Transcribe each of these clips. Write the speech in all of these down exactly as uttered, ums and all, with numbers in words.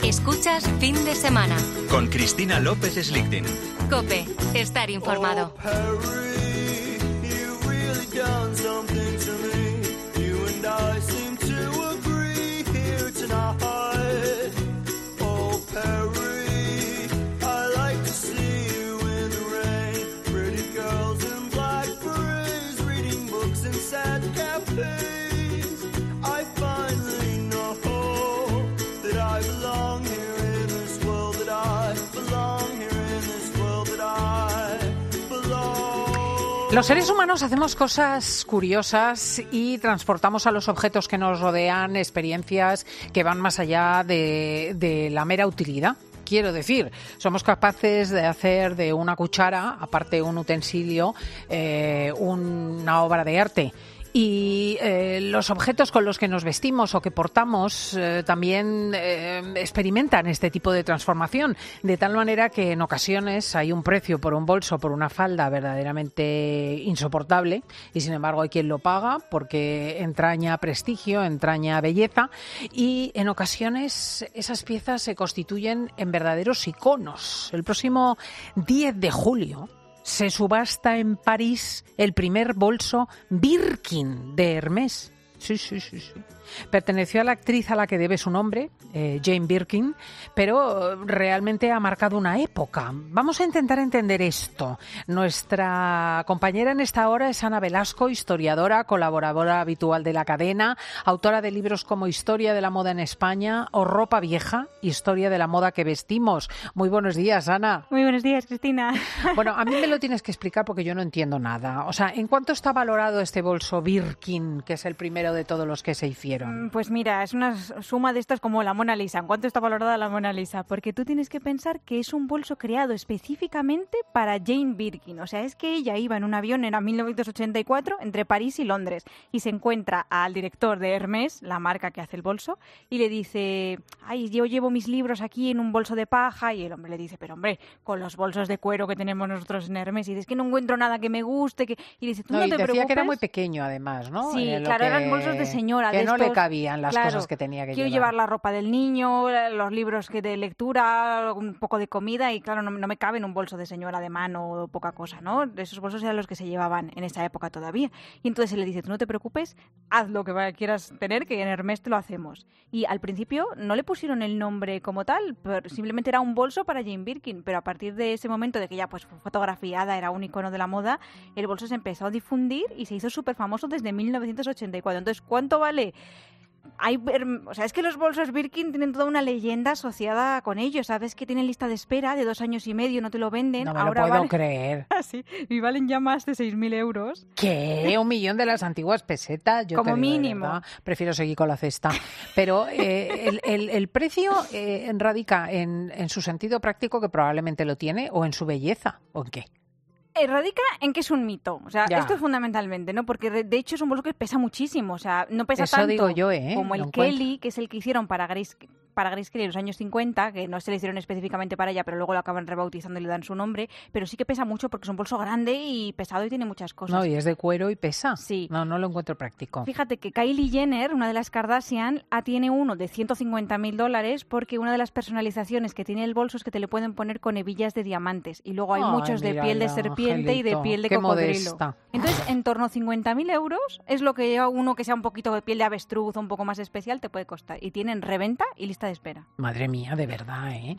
Escuchas Fin de Semana. Con Cristina López Slichting. COPE. Estar informado. Los seres humanos hacemos cosas curiosas y transportamos a los objetos que nos rodean experiencias que van más allá de, de la mera utilidad. Quiero decir, somos capaces de hacer de una cuchara, aparte de un utensilio, eh, una obra de arte. Y eh, los objetos con los que nos vestimos o que portamos eh, también eh, experimentan este tipo de transformación, de tal manera que en ocasiones hay un precio por un bolso, por una falda verdaderamente insoportable y sin embargo hay quien lo paga porque entraña prestigio, entraña belleza y en ocasiones esas piezas se constituyen en verdaderos iconos. El próximo diez de julio se subasta en París el primer bolso Birkin de Hermès. Sí, sí, sí, sí. Perteneció a la actriz a la que debe su nombre, eh, Jane Birkin, pero realmente ha marcado una época. Vamos a intentar entender esto. Nuestra compañera en esta hora es Ana Velasco, historiadora, colaboradora habitual de La Cadena, autora de libros como Historia de la moda en España o Ropa vieja, Historia de la moda que vestimos. Muy buenos días, Ana. Muy buenos días, Cristina. Bueno, a mí me lo tienes que explicar porque yo no entiendo nada. O sea, ¿en cuánto está valorado este bolso Birkin, que es el primero de todos los que se hicieron? Pues mira, es una suma de estas como la Mona Lisa. ¿En cuánto está valorada la Mona Lisa? Porque tú tienes que pensar que es un bolso creado específicamente para Jane Birkin. O sea, es que ella iba en un avión en mil novecientos ochenta y cuatro entre París y Londres y se encuentra al director de Hermès, la marca que hace el bolso, y le dice, ay, yo llevo mis libros aquí en un bolso de paja. Y el hombre le dice, pero hombre, con los bolsos de cuero que tenemos nosotros en Hermès, y dice, es que no encuentro nada que me guste. Que... Y dice, tú no, no y te decía preocupes. que era muy pequeño además, ¿no? Sí, eh, claro, que... eran bolsos de señora. Que de no estos... le cabían las claro, cosas que tenía que quiero llevar. llevar la ropa del niño, los libros que de lectura, un poco de comida y claro, no, no me cabe en un bolso de señora de mano o poca cosa, ¿no? Esos bolsos eran los que se llevaban en esa época todavía. Y entonces él le dice, tú no te preocupes, haz lo que quieras tener, que en Hermès te lo hacemos. Y al principio no le pusieron el nombre como tal, pero simplemente era un bolso para Jane Birkin, pero a partir de ese momento de que ya pues fue fotografiada, era un icono de la moda, el bolso se empezó a difundir y se hizo súper famoso desde mil novecientos ochenta y cuatro. Entonces, ¿cuánto vale? Hay, o sea, es que los bolsos Birkin tienen toda una leyenda asociada con ellos. Sabes que tienen lista de espera de dos años y medio, no te lo venden. No me Ahora lo puedo vale... creer. Sí, y valen ya más de seis mil euros. ¿Qué? ¿Un millón de las antiguas pesetas? Yo Como te digo, mínimo. Verdad, prefiero seguir con la cesta. Pero eh, el, el, el precio eh, radica en, en su sentido práctico, que probablemente lo tiene, o en su belleza, ¿o en qué? Radica en que es un mito, o sea, ya. Esto es fundamentalmente, ¿no? Porque de hecho es un bolso que pesa muchísimo, o sea, no pesa Eso tanto digo yo, ¿eh? como el no Kelly, encuentro. que es el que hicieron para Grace, para Grace Kelly en los años cincuenta, que no se le hicieron específicamente para ella, pero luego lo acaban rebautizando y le dan su nombre, pero sí que pesa mucho porque es un bolso grande y pesado y tiene muchas cosas. No, y es de cuero y pesa. Sí. No, no lo encuentro práctico. Fíjate que Kylie Jenner, una de las Kardashian, tiene uno de ciento cincuenta mil dólares porque una de las personalizaciones que tiene el bolso es que te le pueden poner con hebillas de diamantes y luego hay Ay, muchos de piel de mírala, serpiente y de Angelito, piel de qué cocodrilo. modesta. Entonces, en torno a cincuenta mil euros es lo que lleva uno que sea un poquito de piel de avestruz o un poco más especial te puede costar. Y tienen reventa y lista de espera. Madre mía, de verdad, ¿eh?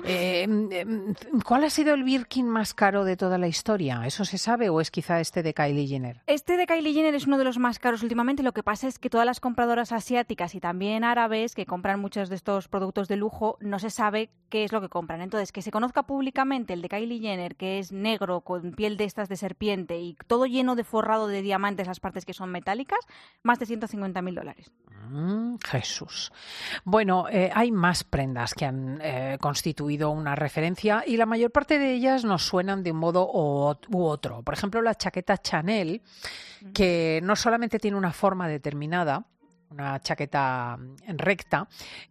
eh ¿Cuál ha sido el Birkin más caro de toda la historia? ¿Eso se sabe o es quizá este de Kylie Jenner? Este de Kylie Jenner es uno de los más caros últimamente. Lo que pasa es que todas las compradoras asiáticas y también árabes que compran muchos de estos productos de lujo no se sabe qué es lo que compran. Entonces, que se conozca públicamente el de Kylie Jenner, que es negro con piel de estas de serpiente y todo lleno de forrado de diamantes, las partes que son metálicas, más de ciento cincuenta mil dólares. Mm, Jesús. Bueno, eh, hay más prendas que han eh, constituido una referencia y la mayor parte de ellas nos suenan de un modo u otro. Por ejemplo, la chaqueta Chanel, que no solamente tiene una forma determinada, una chaqueta recta,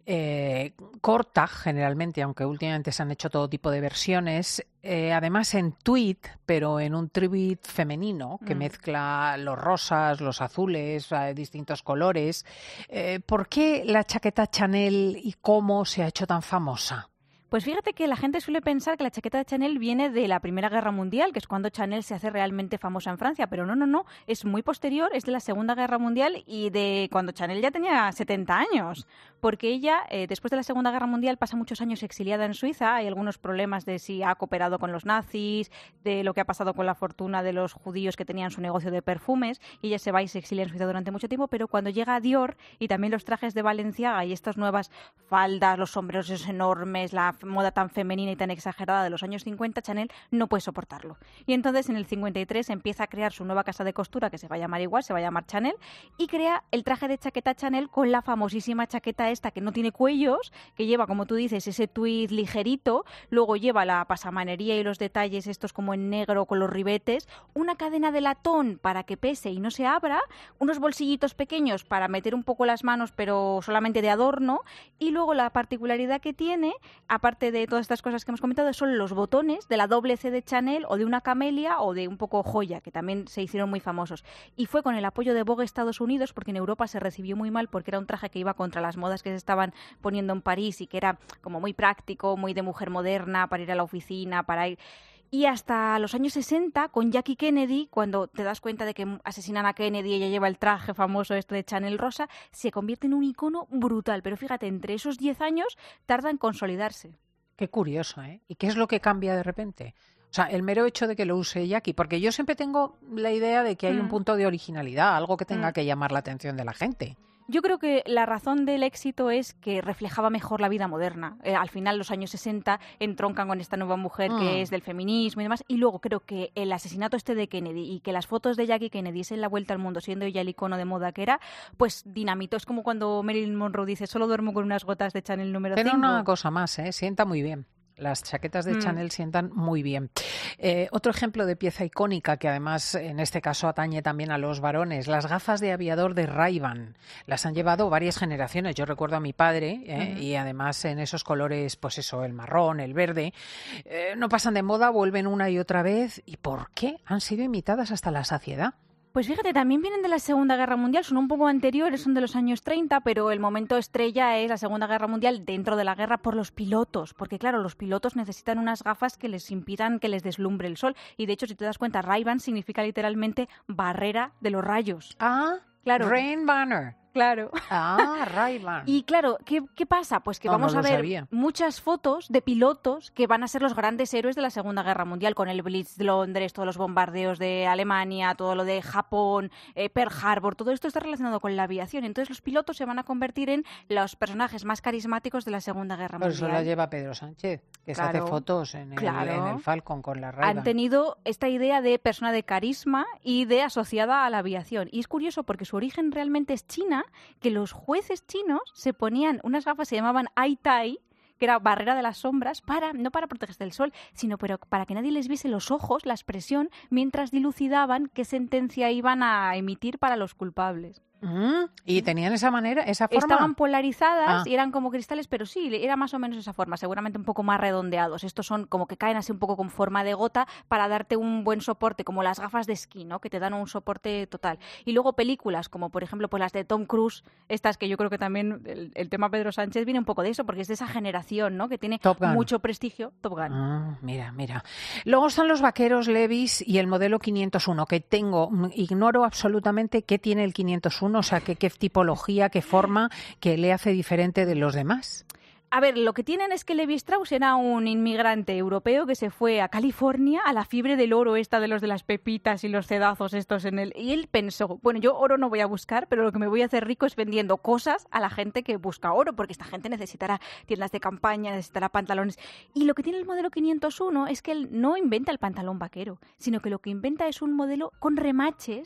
eh, corta generalmente, aunque últimamente se han hecho todo tipo de versiones, eh, además en tweed, pero en un tweed femenino que mm. mezcla los rosas, los azules, eh, distintos colores. Eh, ¿Por qué la chaqueta Chanel y cómo se ha hecho tan famosa? Pues fíjate que la gente suele pensar que la chaqueta de Chanel viene de la Primera Guerra Mundial, que es cuando Chanel se hace realmente famosa en Francia, pero no, no, no, es muy posterior, es de la Segunda Guerra Mundial y de cuando Chanel ya tenía setenta años, porque ella, eh, después de la Segunda Guerra Mundial, pasa muchos años exiliada en Suiza, hay algunos problemas de si ha cooperado con los nazis, de lo que ha pasado con la fortuna de los judíos que tenían su negocio de perfumes, y ella se va y se exilia en Suiza durante mucho tiempo, pero cuando llega a Dior y también los trajes de Balenciaga y estas nuevas faldas, los sombreros esos enormes, la moda tan femenina y tan exagerada de los años cincuenta, Chanel no puede soportarlo. Y entonces en el cincuenta y tres empieza a crear su nueva casa de costura que se va a llamar igual, se va a llamar Chanel, y crea el traje de chaqueta Chanel con la famosísima chaqueta esta que no tiene cuellos, que lleva, como tú dices, ese tweed ligerito, luego lleva la pasamanería y los detalles estos como en negro con los ribetes, una cadena de latón para que pese y no se abra, unos bolsillitos pequeños para meter un poco las manos pero solamente de adorno, y luego la particularidad que tiene, aparte de todas estas cosas que hemos comentado, son los botones de la doble C de Chanel o de una camelia o de un poco joya, que también se hicieron muy famosos. Y fue con el apoyo de Vogue Estados Unidos, porque en Europa se recibió muy mal porque era un traje que iba contra las modas que se estaban poniendo en París y que era como muy práctico, muy de mujer moderna, para ir a la oficina, para ir... Y hasta los años sesenta, con Jackie Kennedy, cuando te das cuenta de que asesinan a Kennedy y ella lleva el traje famoso este de Chanel rosa, se convierte en un icono brutal. Pero fíjate, entre esos diez años tarda en consolidarse. Qué curioso, ¿eh? ¿Y qué es lo que cambia de repente? O sea, el mero hecho de que lo use Jackie, porque yo siempre tengo la idea de que hay mm. un punto de originalidad, algo que tenga mm. que llamar la atención de la gente. Yo creo que la razón del éxito es que reflejaba mejor la vida moderna. Eh, al final, los años sesenta entroncan con esta nueva mujer mm. que es del feminismo y demás. Y luego creo que el asesinato este de Kennedy y que las fotos de Jackie Kennedy es en la vuelta al mundo, siendo ella el icono de moda que era, pues dinamitó. Es como cuando Marilyn Monroe dice, solo duermo con unas gotas de Chanel número cinco. Pero una cosa más, ¿eh? Sienta muy bien. Las chaquetas de mm. Chanel sientan muy bien. Eh, otro ejemplo de pieza icónica que además en este caso atañe también a los varones, las gafas de aviador de Ray-Ban. Las han llevado varias generaciones. Yo recuerdo a mi padre eh, uh-huh. y además en esos colores, pues eso, el marrón, el verde. Eh, no pasan de moda, vuelven una y otra vez. ¿Y por qué? Han sido imitadas hasta la saciedad. Pues fíjate, también vienen de la Segunda Guerra Mundial, son un poco anteriores, son de los años treinta, pero el momento estrella es la Segunda Guerra Mundial dentro de la guerra por los pilotos, porque claro, los pilotos necesitan unas gafas que les impidan que les deslumbre el sol, y de hecho, si te das cuenta, Ray-Ban significa literalmente barrera de los rayos. Ah, claro. Rain Banner. Claro. Ah, Ray-Ban. Y claro, ¿qué, qué pasa? Pues que no, vamos no a ver sabía. muchas fotos de pilotos que van a ser los grandes héroes de la Segunda Guerra Mundial, con el Blitz de Londres, todos los bombardeos de Alemania, todo lo de Japón, eh, Pearl Harbor, todo esto está relacionado con la aviación. Entonces los pilotos se van a convertir en los personajes más carismáticos de la Segunda Guerra Por Mundial. Por eso la lleva Pedro Sánchez, que claro, se hace fotos en el, claro. en el Falcon con la Ray-Ban. Han tenido esta idea de persona de carisma y de asociada a la aviación. Y es curioso porque su origen realmente es China, que los jueces chinos se ponían unas gafas, se llamaban eye tie, que era barrera de las sombras, para no para protegerse del sol, sino pero para que nadie les viese los ojos, la expresión, mientras dilucidaban qué sentencia iban a emitir para los culpables. Mm, y tenían esa manera, esa forma. Estaban polarizadas ah. y eran como cristales, pero sí, era más o menos esa forma, seguramente un poco más redondeados. Estos son como que caen así un poco con forma de gota para darte un buen soporte, como las gafas de esquí, ¿no? Que te dan un soporte total. Y luego películas, como por ejemplo pues las de Tom Cruise, estas que yo creo que también el, el tema Pedro Sánchez viene un poco de eso, porque es de esa generación, ¿no? Que tiene mucho prestigio. Top Gun. Ah, mira, mira. Luego están los vaqueros Levi's y el modelo quinientos uno, que tengo, ignoro absolutamente qué tiene el quinientos uno. O sea, ¿qué, qué tipología, qué forma que le hace diferente de los demás? A ver, lo que tienen es que Levi Strauss era un inmigrante europeo que se fue a California a la fiebre del oro esta de los de las pepitas y los cedazos estos en el... Y él pensó, bueno, yo oro no voy a buscar, pero lo que me voy a hacer rico es vendiendo cosas a la gente que busca oro, porque esta gente necesitará tiendas de campaña, necesitará pantalones. Y lo que tiene el modelo quinientos uno es que él no inventa el pantalón vaquero, sino que lo que inventa es un modelo con remaches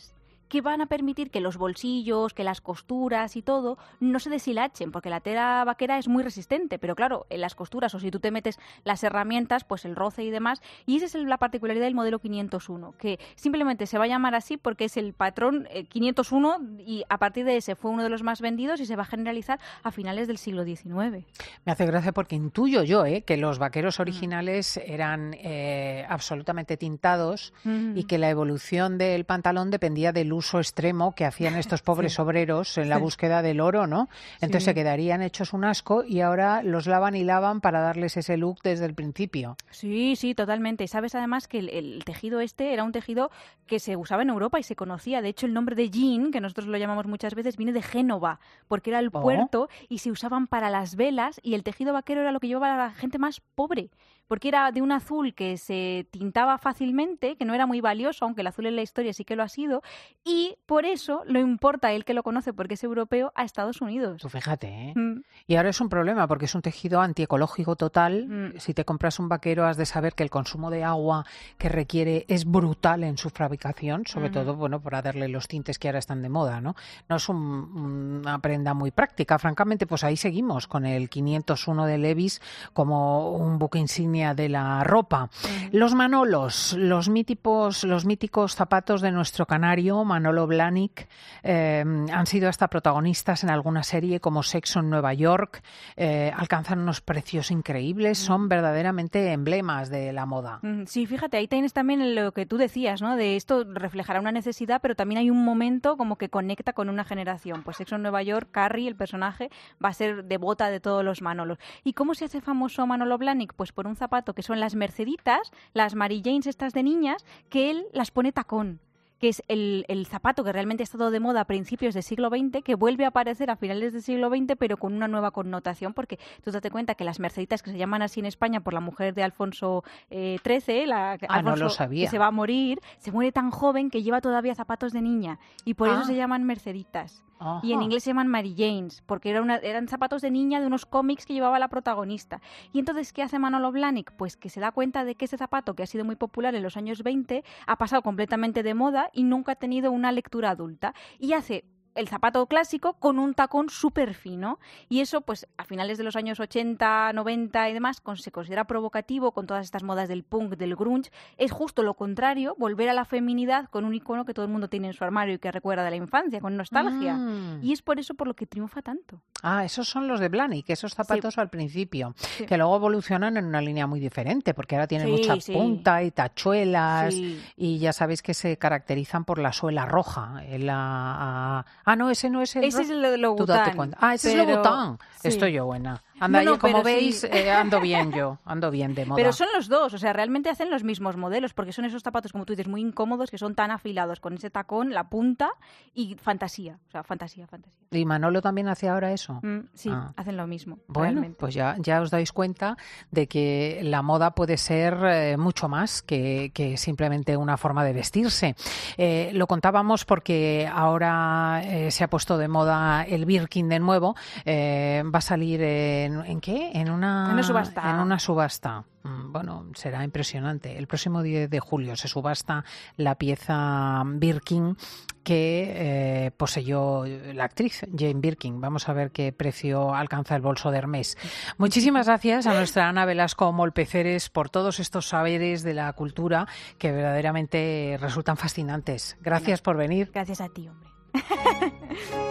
que van a permitir que los bolsillos, que las costuras y todo no se deshilachen, porque la tela vaquera es muy resistente, pero claro, en las costuras o si tú te metes las herramientas, pues el roce y demás, y esa es la particularidad del modelo quinientos uno, que simplemente se va a llamar así porque es el patrón eh, quinientos uno y a partir de ese fue uno de los más vendidos y se va a generalizar a finales del siglo diecinueve. Me hace gracia porque intuyo yo eh, que los vaqueros originales eran eh, absolutamente tintados mm. y que la evolución del pantalón dependía del uso extremo que hacían estos pobres sí. obreros en la sí. búsqueda del oro, ¿no? Entonces sí. se quedarían hechos un asco y ahora los lavan y lavan para darles ese look desde el principio. Sí, sí, totalmente. Y sabes además que el, el tejido este era un tejido que se usaba en Europa y se conocía. De hecho, el nombre de jean, que nosotros lo llamamos muchas veces, viene de Génova, porque era el oh. puerto y se usaban para las velas y el tejido vaquero era lo que llevaba a la gente más pobre, porque era de un azul que se tintaba fácilmente, que no era muy valioso, aunque el azul en la historia sí que lo ha sido, y por eso lo importa él que lo conoce, porque es europeo, a Estados Unidos. Tú fíjate, ¿eh? Mm. Y ahora es un problema, porque es un tejido antiecológico total. Mm. Si te compras un vaquero, has de saber que el consumo de agua que requiere es brutal en su fabricación, sobre mm. todo, bueno, para darle los tintes que ahora están de moda, ¿no? No es un, una prenda muy práctica, francamente, pues ahí seguimos con el quinientos uno de Levi's como un buque insignia de la ropa. Uh-huh. Los Manolos, los míticos, los míticos zapatos de nuestro canario, Manolo Blahnik, eh, han sido hasta protagonistas en alguna serie como Sexo en Nueva York, eh, alcanzan unos precios increíbles, uh-huh. son verdaderamente emblemas de la moda. Uh-huh. Sí, fíjate, ahí tienes también lo que tú decías, ¿no? De esto reflejará una necesidad, pero también hay un momento como que conecta con una generación. Pues Sexo en Nueva York, Carrie, el personaje, va a ser devota de todos los Manolos. ¿Y cómo se hace famoso Manolo Blahnik? Pues por un zapato que son las Merceditas, las Mary Janes estas de niñas, que él las pone tacón, que es el, el zapato que realmente ha estado de moda a principios del siglo veinte, que vuelve a aparecer a finales del siglo veinte, pero con una nueva connotación, porque tú date cuenta que las Merceditas, que se llaman así en España por la mujer de Alfonso eh, trece, la ah, Alfonso, no lo sabía. que se va a morir, se muere tan joven que lleva todavía zapatos de niña, y por ah. eso se llaman Merceditas. Ajá. Y en inglés se llaman Mary Janes, porque era una, eran zapatos de niña de unos cómics que llevaba la protagonista. Y entonces, ¿qué hace Manolo Blahnik? Pues que se da cuenta de que ese zapato, que ha sido muy popular en los años veinte, ha pasado completamente de moda y nunca ha tenido una lectura adulta. Y hace el zapato clásico con un tacón súper fino. Y eso, pues, a finales de los años ochenta, noventa y demás, con, se considera provocativo con todas estas modas del punk, del grunge. Es justo lo contrario, volver a la feminidad con un icono que todo el mundo tiene en su armario y que recuerda de la infancia, con nostalgia. Mm. Y es por eso por lo que triunfa tanto. Ah, esos son los de Blahnik, esos zapatos sí. al principio, sí. que luego evolucionan en una línea muy diferente, porque ahora tienen sí, mucha sí. punta y tachuelas, sí. y ya sabéis que se caracterizan por la suela roja. La... Ah, no, ese no es el... Ese ro... es el de Louboutin. Ah, ese pero... es Louboutin. Sí. Estoy yo buena. Anda, no, no, como veis, sí. eh, ando bien yo, ando bien de moda. Pero son los dos, o sea, realmente hacen los mismos modelos, porque son esos zapatos, como tú dices, muy incómodos, que son tan afilados, con ese tacón, la punta, y fantasía, o sea, fantasía, fantasía. ¿Y Manolo también hace ahora eso? Mm, sí, ah. hacen lo mismo. Bueno, realmente. Pues ya, ya os dais cuenta de que la moda puede ser eh, mucho más que, que simplemente una forma de vestirse. Eh, lo contábamos porque ahora eh, se ha puesto de moda el Birkin de nuevo, eh, va a salir en ¿En, ¿En qué? En una, en una subasta. En una subasta. Bueno, será impresionante. El próximo diez de julio se subasta la pieza Birkin que eh, poseyó la actriz Jane Birkin. Vamos a ver qué precio alcanza el bolso de Hermès. Muchísimas gracias a nuestra Ana Velasco Molpeceres por todos estos saberes de la cultura que verdaderamente resultan fascinantes. Gracias por venir. Gracias a ti, hombre.